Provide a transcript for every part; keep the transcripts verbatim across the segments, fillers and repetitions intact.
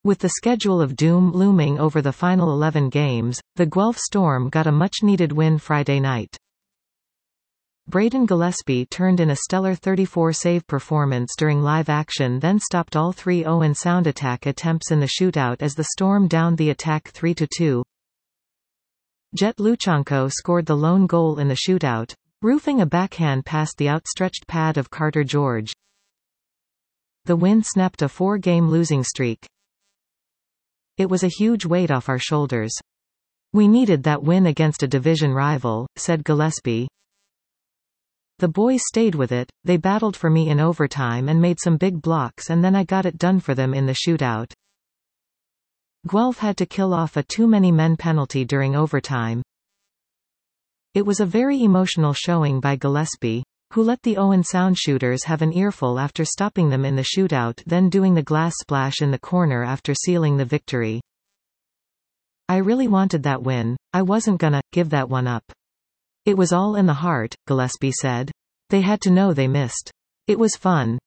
With the schedule of doom looming over the final eleven games, the Guelph Storm got a much-needed win Friday night. Braden Gillespie turned in a stellar thirty-four save performance during live action, then stopped all three Owen Sound attack attempts in the shootout as the Storm downed the attack three to two. Jet Luchanko scored the lone goal in the shootout, roofing a backhand past the outstretched pad of Carter George. The win snapped a four-game losing streak. It was a huge weight off our shoulders. We needed that win against a division rival, said Gillespie. The boys stayed with it, they battled for me in overtime and made some big blocks, and then I got it done for them in the shootout. Guelph had to kill off a too-many-men penalty during overtime. It was a very emotional showing by Gillespie, who let the Owen Sound shooters have an earful after stopping them in the shootout, then doing the glass splash in the corner after sealing the victory. I really wanted that win, I wasn't gonna give that one up. It was all in the heart, Gillespie said. They had to know they missed. It was fun.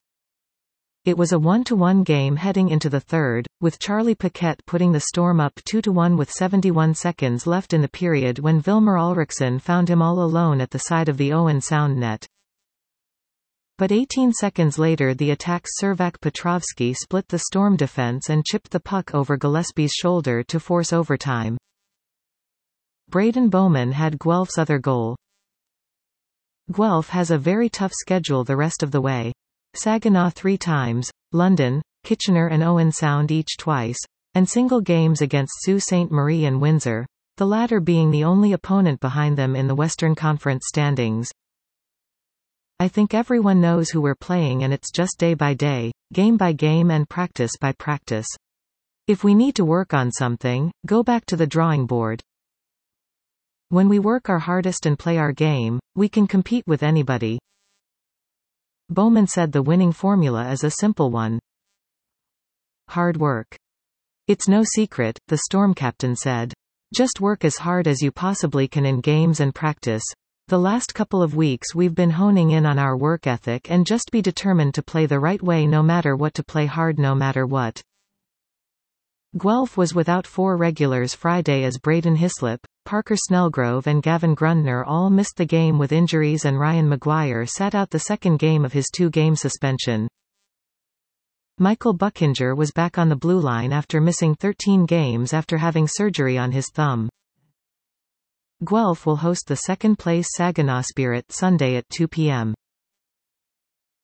It was a one-to-one game heading into the third, with Charlie Paquette putting the Storm up two to one with seventy-one seconds left in the period when Vilmer Ulrichsen found him all alone at the side of the Owen Sound net. But eighteen seconds later the attack's Servac Petrovsky split the Storm defense and chipped the puck over Gillespie's shoulder to force overtime. Braden Bowman had Guelph's other goal. Guelph has a very tough schedule the rest of the way. Saginaw three times, London, Kitchener and Owen Sound each twice, and single games against Sault Ste. Marie and Windsor, the latter being the only opponent behind them in the Western Conference standings. I think everyone knows who we're playing, and it's just day by day, game by game and practice by practice. If we need to work on something, go back to the drawing board. When we work our hardest and play our game, we can compete with anybody. Bowman said the winning formula is a simple one. Hard work. It's no secret, the Storm captain said. Just work as hard as you possibly can in games and practice. The last couple of weeks we've been honing in on our work ethic and just be determined to play the right way no matter what, to play hard no matter what. Guelph was without four regulars Friday as Braden Hislop, Parker Snellgrove and Gavin Grundner all missed the game with injuries, and Ryan Maguire sat out the second game of his two-game suspension. Michael Buckinger was back on the blue line after missing thirteen games after having surgery on his thumb. Guelph will host the second-place Saginaw Spirit Sunday at two p m